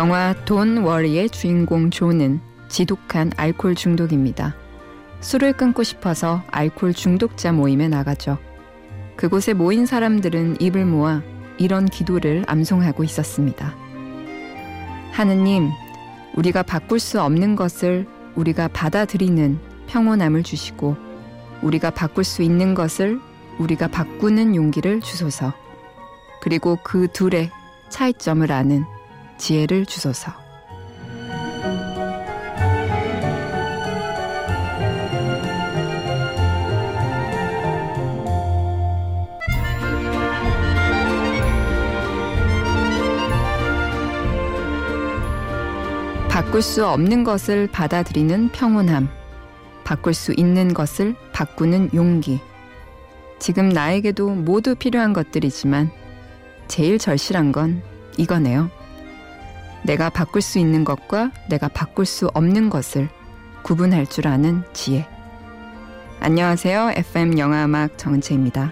영화 돈 워리의 주인공 존은 지독한 알코올 중독입니다. 술을 끊고 싶어서 알코올 중독자 모임에 나가죠. 그곳에 모인 사람들은 입을 모아 이런 기도를 암송하고 있었습니다. 하느님, 우리가 바꿀 수 없는 것을 우리가 받아들이는 평온함을 주시고 우리가 바꿀 수 있는 것을 우리가 바꾸는 용기를 주소서. 그리고 그 둘의 차이점을 아는 지혜를 주소서. 바꿀 수 없는 것을 받아들이는 평온함, 바꿀 수 있는 것을 바꾸는 용기. 지금 나에게도 모두 필요한 것들이지만 제일 절실한 건 이거네요. 내가 바꿀 수 있는 것과 내가 바꿀 수 없는 것을 구분할 줄 아는 지혜. 안녕하세요. FM 영화음악 정은채입니다.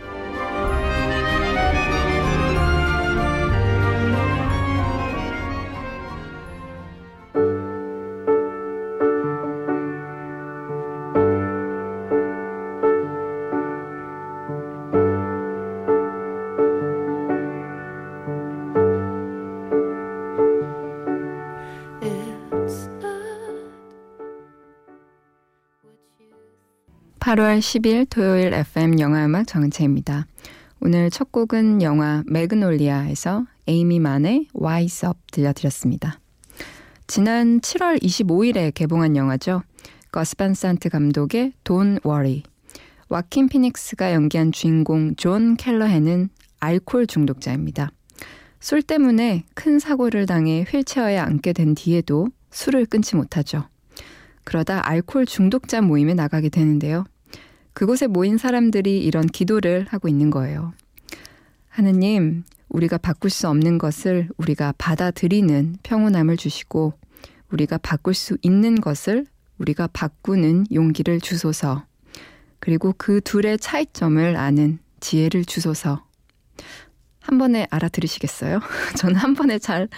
(8월 10일) 토요일 FM 영화음악 정은채입니다. 오늘 첫 곡은 영화 매그놀리아에서 에이미 만의 Wise Up 들려드렸습니다. 지난 7월 25일에 개봉한 영화죠. 거스 반 산트 감독의 Don't Worry. 와킨 피닉스가 연기한 주인공 존 켈러헨은 알코올 중독자입니다. 술 때문에 큰 사고를 당해 휠체어에 앉게 된 뒤에도 술을 끊지 못하죠. 그러다 알코올 중독자 모임에 나가게 되는데요. 그곳에 모인 사람들이 이런 기도를 하고 있는 거예요. 하느님, 우리가 바꿀 수 없는 것을 우리가 받아들이는 평온함을 주시고 우리가 바꿀 수 있는 것을 우리가 바꾸는 용기를 주소서. 그리고 그 둘의 차이점을 아는 지혜를 주소서. 한 번에 알아들으시겠어요? 저는 한 번에 잘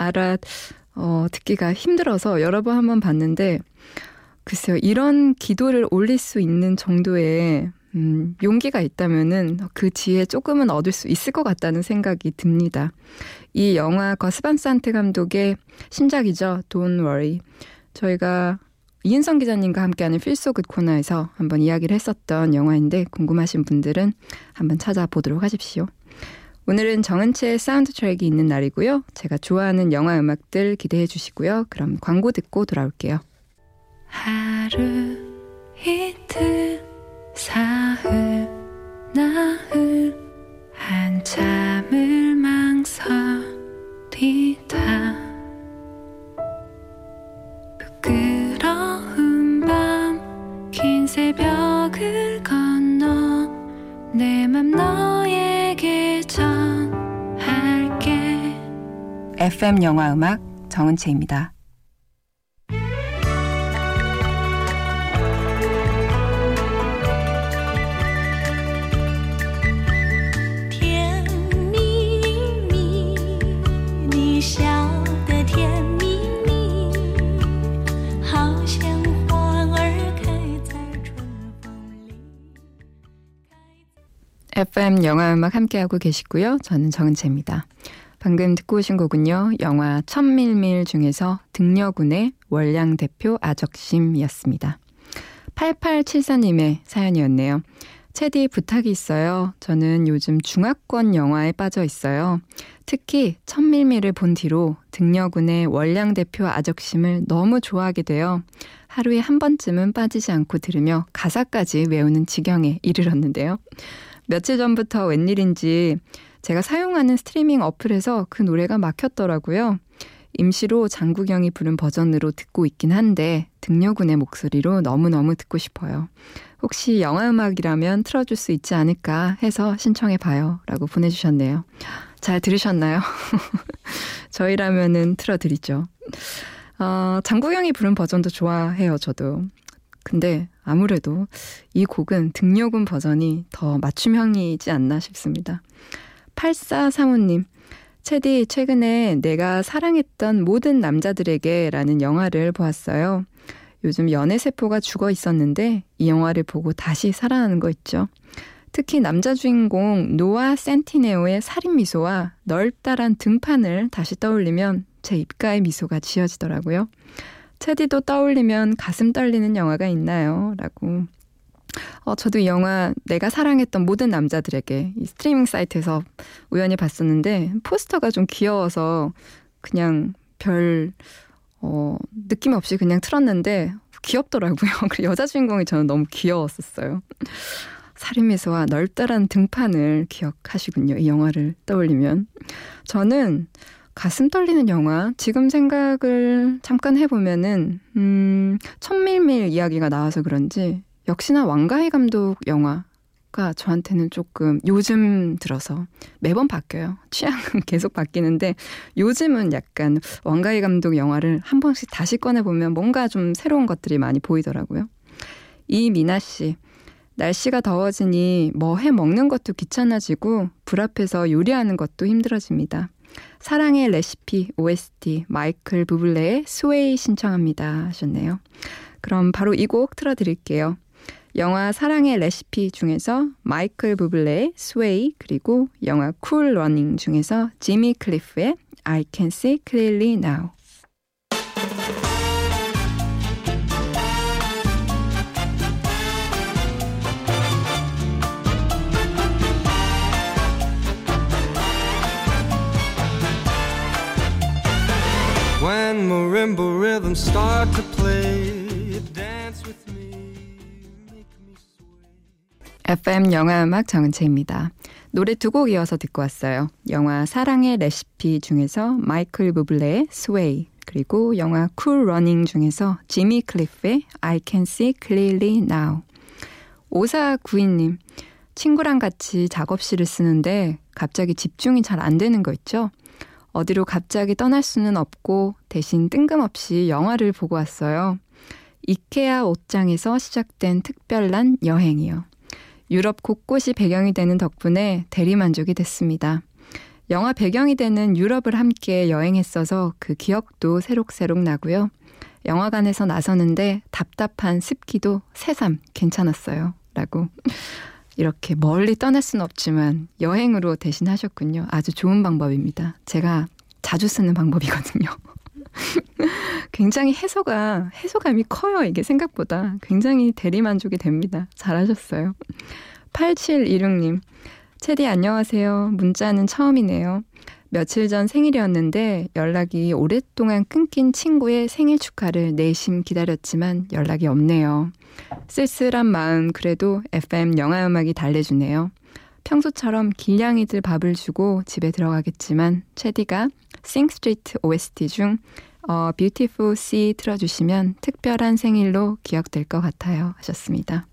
듣기가 힘들어서 여러 번 한번 봤는데 글쎄요, 이런 기도를 올릴 수 있는 정도의 용기가 있다면은 그 지혜 조금은 얻을 수 있을 것 같다는 생각이 듭니다. 이 영화 거스 반 산트 감독의 신작이죠. Don't Worry. 저희가 이은성 기자님과 함께하는 Feel So Good 코너에서 한번 이야기를 했었던 영화인데 궁금하신 분들은 한번 찾아보도록 하십시오. 오늘은 정은채의 사운드 트랙이 있는 날이고요. 제가 좋아하는 영화 음악들 기대해 주시고요. 그럼 광고 듣고 돌아올게요. 하루 이틀 사흘 나흘 한참을 망설이다 부끄러운 밤 긴 새벽을 건너 내 맘 너에게 전할게. FM 영화음악 정은채입니다. FM 영화음악 함께하고 계시고요. 저는 정은채입니다. 방금 듣고 오신 곡은요. 영화 천밀밀 중에서 등려군의 월량대표 아적심이었습니다. 8874님의 사연이었네요. 채디 부탁이 있어요. 저는 요즘 중화권 영화에 빠져 있어요. 특히 천밀밀을 본 뒤로 등려군의 월량대표 아적심을 너무 좋아하게 되어 하루에 한 번쯤은 빠지지 않고 들으며 가사까지 외우는 지경에 이르렀는데요. 며칠 전부터 웬일인지 제가 사용하는 스트리밍 어플에서 그 노래가 막혔더라고요. 임시로 장국영이 부른 버전으로 듣고 있긴 한데 등려군의 목소리로 너무너무 듣고 싶어요. 혹시 영화음악이라면 틀어줄 수 있지 않을까 해서 신청해봐요 라고 보내주셨네요. 잘 들으셨나요? 저희라면은 틀어드리죠. 장국영이 부른 버전도 좋아해요, 저도. 근데 아무래도 이 곡은 등려군 버전이 더 맞춤형이지 않나 싶습니다. 8435님, 체디, 최근에 내가 사랑했던 모든 남자들에게 라는 영화를 보았어요. 요즘 연애세포가 죽어 있었는데 이 영화를 보고 다시 살아나는 거 있죠. 특히 남자 주인공 노아 센티네오의 살인 미소와 넓다란 등판을 다시 떠올리면 제 입가에 미소가 지어지더라고요. 체디도 떠올리면 가슴 떨리는 영화가 있나요? 라고. 저도 이 영화 내가 사랑했던 모든 남자들에게 이 스트리밍 사이트에서 우연히 봤었는데 포스터가 좀 귀여워서 그냥 별 느낌 없이 그냥 틀었는데 귀엽더라고요. 그리고 여자 주인공이 저는 너무 귀여웠었어요. 살인미소와 넓다란 등판을 기억하시군요. 이 영화를 떠올리면. 저는 가슴 떨리는 영화, 지금 생각을 잠깐 해보면은 천밀밀 이야기가 나와서 그런지 역시나 왕가희 감독 영화가 저한테는 조금 요즘 들어서 매번 바뀌어요. 취향은 계속 바뀌는데 요즘은 약간 왕가희 감독 영화를 한 번씩 다시 꺼내보면 뭔가 좀 새로운 것들이 많이 보이더라고요. 이미나 씨, 날씨가 더워지니 뭐 해 먹는 것도 귀찮아지고 불 앞에서 요리하는 것도 힘들어집니다. 사랑의 레시피 OST 마이클 부블레의 스웨이 신청합니다 하셨네요. 그럼 바로 이 곡 틀어드릴게요. 영화 사랑의 레시피 중에서 마이클 부블레의 스웨이, 그리고 영화 쿨 러닝 중에서 지미 클리프의 I Can See Clearly Now. When marimba rhythms start to play, dance with me, make me sway. FM 영화음악 정은채입니다. 노래 두 곡 이어서 듣고 왔어요. 영화 사랑의 레시피 중에서 마이클 부블레의 스웨이, 그리고 영화 쿨 러닝 중에서 지미 클리프의 I Can See Clearly Now. 5492님, 친구랑 같이 작업실을 쓰는데 갑자기 집중이 잘 안 되는 거 있죠? 어디로 갑자기 떠날 수는 없고 대신 뜬금없이 영화를 보고 왔어요. 이케아 옷장에서 시작된 특별한 여행이요. 유럽 곳곳이 배경이 되는 덕분에 대리만족이 됐습니다. 영화 배경이 되는 유럽을 함께 여행했어서 그 기억도 새록새록 나고요. 영화관에서 나서는데 답답한 습기도 새삼 괜찮았어요. 라고. 이렇게 멀리 떠날 수는 없지만 여행으로 대신 하셨군요. 아주 좋은 방법입니다. 제가 자주 쓰는 방법이거든요. 굉장히 해소감이 커요. 이게 생각보다. 굉장히 대리만족이 됩니다. 잘하셨어요. 8716님, 체디 안녕하세요. 문자는 처음이네요. 며칠 전 생일이었는데 연락이 오랫동안 끊긴 친구의 생일 축하를 내심 기다렸지만 연락이 없네요. 쓸쓸한 마음 그래도 FM 영화음악이 달래주네요. 평소처럼 길냥이들 밥을 주고 집에 들어가겠지만 체디가 싱스트리트 OST 중 Beautiful Sea 틀어주시면 특별한 생일로 기억될 것 같아요 하셨습니다.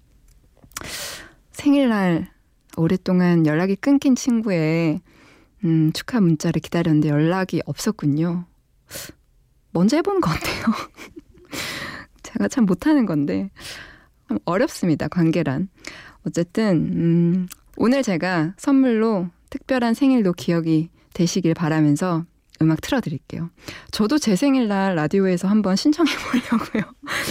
생일날 오랫동안 연락이 끊긴 친구의 축하 문자를 기다렸는데 연락이 없었군요. 먼저 해보는 거 어때요? 제가 참 못하는 건데 어렵습니다. 관계란. 어쨌든 오늘 제가 선물로 특별한 생일도 기억이 되시길 바라면서 음악 틀어드릴게요. 저도 제 생일날 라디오에서 한번 신청해 보려고요.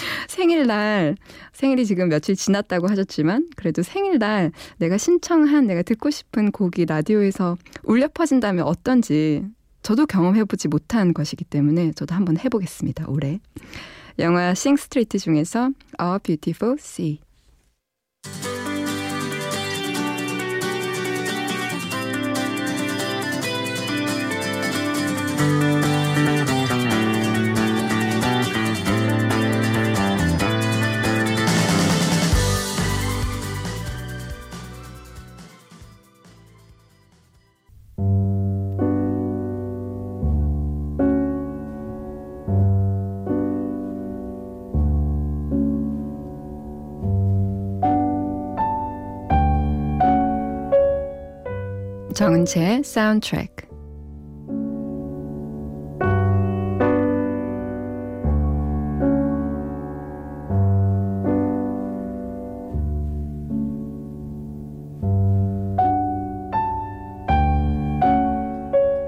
생일이 지금 며칠 지났다고 하셨지만 그래도 생일날 내가 듣고 싶은 곡이 라디오에서 울려 퍼진다면 어떤지 저도 경험해보지 못한 것이기 때문에 저도 한번 해보겠습니다. 올해. 영화 싱스트리트 중에서 A Beautiful Sea. 정은채의 사운드트랙.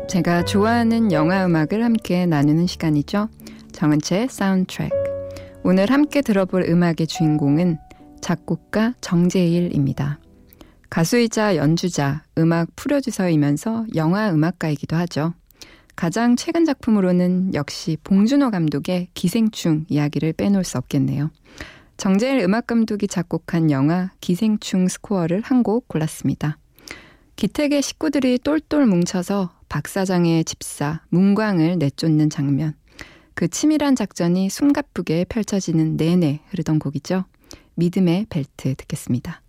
제가 좋아하는 영화 음악을 함께 나누는 시간이죠. 정은채의 사운드트랙. 오늘 함께 들어볼 음악의 주인공은 작곡가 정재일입니다. 가수이자 연주자, 음악 프로듀서이면서 영화 음악가이기도 하죠. 가장 최근 작품으로는 역시 봉준호 감독의 기생충 이야기를 빼놓을 수 없겠네요. 정재일 음악감독이 작곡한 영화 기생충 스코어를 한 곡 골랐습니다. 기택의 식구들이 똘똘 뭉쳐서 박사장의 집사 문광을 내쫓는 장면. 그 치밀한 작전이 숨가쁘게 펼쳐지는 내내 흐르던 곡이죠. 믿음의 벨트 듣겠습니다.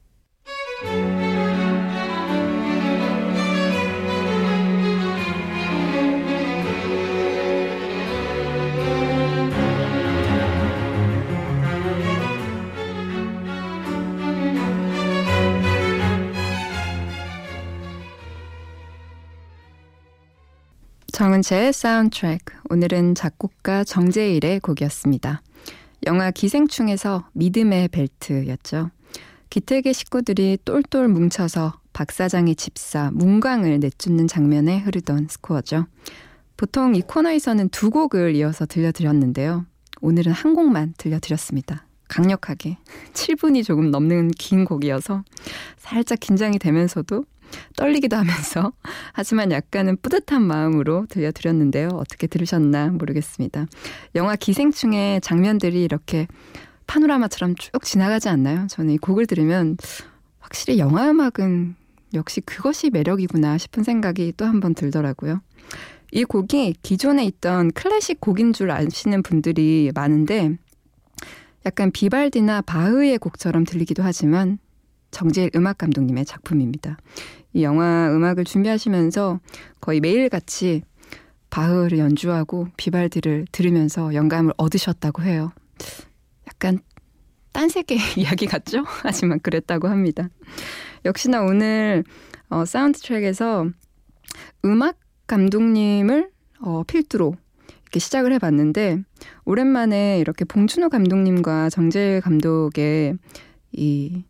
정은채의 사운드트랙. 오늘은 작곡가 정재일의 곡이었습니다. 영화 기생충에서 믿음의 벨트였죠. 기택의 식구들이 똘똘 뭉쳐서 박사장의 집사 문광을 내쫓는 장면에 흐르던 스코어죠. 보통 이 코너에서는 두 곡을 이어서 들려드렸는데요. 오늘은 한 곡만 들려드렸습니다. 강력하게 7분이 조금 넘는 긴 곡이어서 살짝 긴장이 되면서도 떨리기도 하면서 하지만 약간은 뿌듯한 마음으로 들려드렸는데요. 어떻게 들으셨나 모르겠습니다. 영화 기생충의 장면들이 이렇게 파노라마처럼 쭉 지나가지 않나요? 저는 이 곡을 들으면 확실히 영화 음악은 역시 그것이 매력이구나 싶은 생각이 또 한 번 들더라고요. 이 곡이 기존에 있던 클래식 곡인 줄 아시는 분들이 많은데 약간 비발디나 바흐의 곡처럼 들리기도 하지만 정재일 음악감독님의 작품입니다. 이 영화 음악을 준비하시면서 거의 매일같이 바흐를 연주하고 비발디를 들으면서 영감을 얻으셨다고 해요. 약간 딴 세계 이야기 같죠? 하지만 그랬다고 합니다. 역시나 오늘 사운드트랙에서 음악 감독님을 필두로 이렇게 시작을 해봤는데 오랜만에 이렇게 봉준호 감독님과 정재일 감독의 이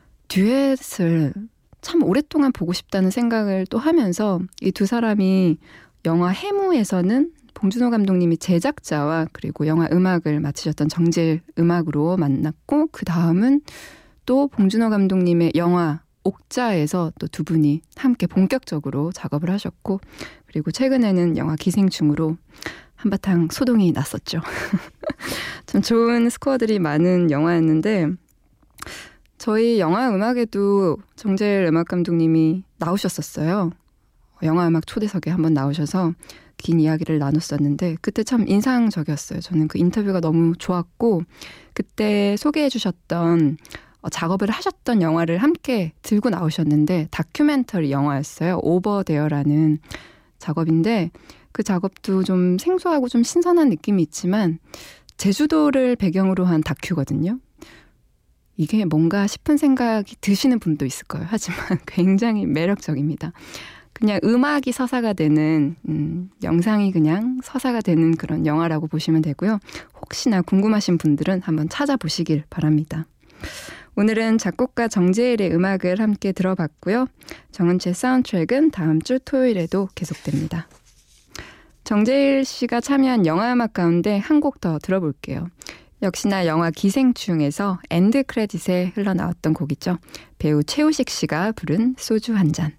듀엣을 참 오랫동안 보고 싶다는 생각을 또 하면서 이 두 사람이 영화 해무에서는 봉준호 감독님이 제작자와 그리고 영화 음악을 맡으셨던 정재일 음악으로 만났고 그 다음은 또 봉준호 감독님의 영화 옥자에서 또 두 분이 함께 본격적으로 작업을 하셨고 그리고 최근에는 영화 기생충으로 한바탕 소동이 났었죠. 참 좋은 스코어들이 많은 영화였는데 저희 영화 음악에도 정재일 음악 감독님이 나오셨었어요. 영화 음악 초대석에 한번 나오셔서 긴 이야기를 나눴었는데 그때 참 인상적이었어요. 저는 그 인터뷰가 너무 좋았고 그때 소개해 주셨던 작업을 하셨던 영화를 함께 들고 나오셨는데 다큐멘터리 영화였어요. 오버데어라는 작업인데 그 작업도 좀 생소하고 좀 신선한 느낌이 있지만 제주도를 배경으로 한 다큐거든요. 이게 뭔가 싶은 생각이 드시는 분도 있을 거예요. 하지만 굉장히 매력적입니다. 그냥 음악이 서사가 되는 영상이 그냥 서사가 되는 그런 영화라고 보시면 되고요. 혹시나 궁금하신 분들은 한번 찾아보시길 바랍니다. 오늘은 작곡가 정재일의 음악을 함께 들어봤고요. 정은채 사운드트랙은 다음 주 토요일에도 계속됩니다. 정재일 씨가 참여한 영화 음악 가운데 한 곡 더 들어볼게요. 역시나 영화 기생충에서 엔드 크레딧에 흘러나왔던 곡이죠. 배우 최우식 씨가 부른 소주 한 잔.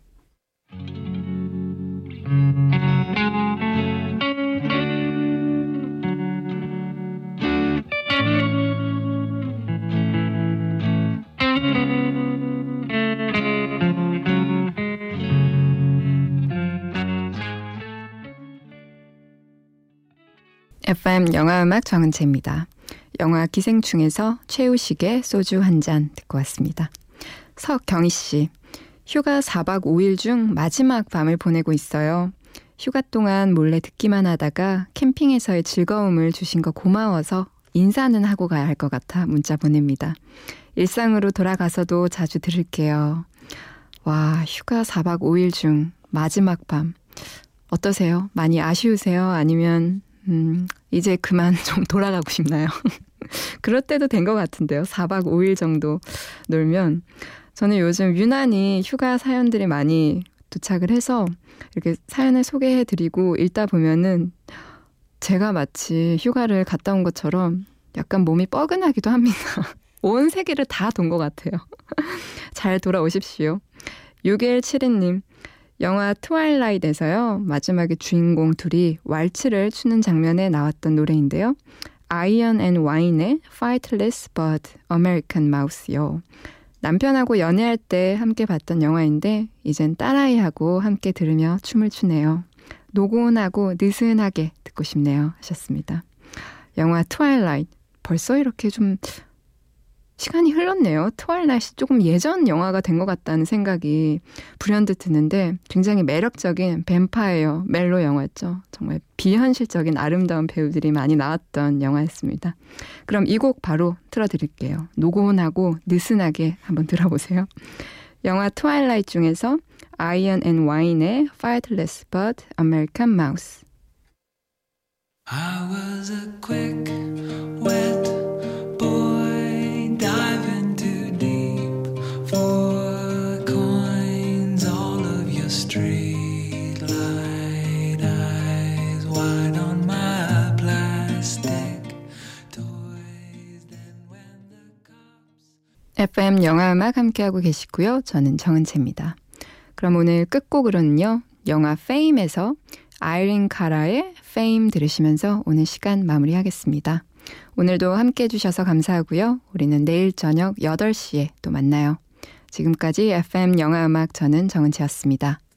FM 영화음악 정은채입니다. 영화 기생충에서 최우식의 소주 한 잔 듣고 왔습니다. 석경희 씨, 휴가 4박 5일 중 마지막 밤을 보내고 있어요. 휴가 동안 몰래 듣기만 하다가 캠핑에서의 즐거움을 주신 거 고마워서 인사는 하고 가야 할 것 같아 문자 보냅니다. 일상으로 돌아가서도 자주 들을게요. 와, 휴가 4박 5일 중 마지막 밤 어떠세요? 많이 아쉬우세요? 아니면 이제 그만 좀 돌아가고 싶나요? 그럴 때도 된 것 같은데요. 4박 5일 정도 놀면. 저는 요즘 유난히 휴가 사연들이 많이 또 도착을 해서 이렇게 사연을 소개해드리고 읽다 보면은 제가 마치 휴가를 갔다 온 것처럼 약간 몸이 뻐근하기도 합니다. 온 세계를 다 돈 것 같아요. 잘 돌아오십시오. 6172님, 영화 트와일라이트에서요. 마지막에 주인공 둘이 왈츠를 추는 장면에 나왔던 노래인데요. 아이언 앤 와인의 Fightless but American Mouse요. 남편하고 연애할 때 함께 봤던 영화인데 이젠 딸아이하고 함께 들으며 춤을 추네요. 노곤하고 느슨하게 듣고 싶네요 하셨습니다. 영화 트와일라이트 벌써 이렇게 좀 시간이 흘렀네요. 트와일라이트이 조금 예전 영화가 된 것 같다는 생각이 불현듯 드는데 굉장히 매력적인 뱀파이어 멜로 영화였죠. 정말 비현실적인 아름다운 배우들이 많이 나왔던 영화였습니다. 그럼 이 곡 바로 틀어드릴게요. 노곤하고 느슨하게 한번 들어보세요. 영화 트와일라이트 중에서 아이언 앤 와인의 Fightless but American Mouse. I was a quick, wet boy diving too deep for coins. All of your street light eyes wide on my plastic toys. Then when the cops FM 영화음악 함께하고 계시고요. 저는 정은채입니다. 그럼 오늘 끝곡으로는요. 영화 페임에서 아이린 카라의 페임 들으시면서 오늘 시간 마무리하겠습니다. 오늘도 함께해 주셔서 감사하고요. 우리는 내일 저녁 8시에 또 만나요. 지금까지 FM 영화음악 저는 정은채였습니다.